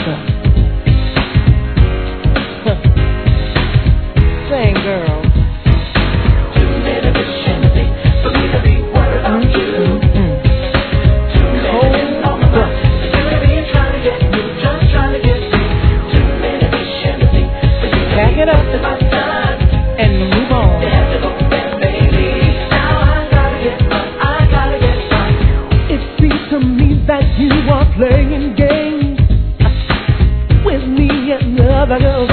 Same girl. Too many wishing for me to be worried about you. Too many on my mind. You to be trying to get me, just trying to get me. Too many wishing for you. Pack it up and move on. They have to go back, baby. Now I gotta get mine. It seems to me that you are playing games with me and other girls.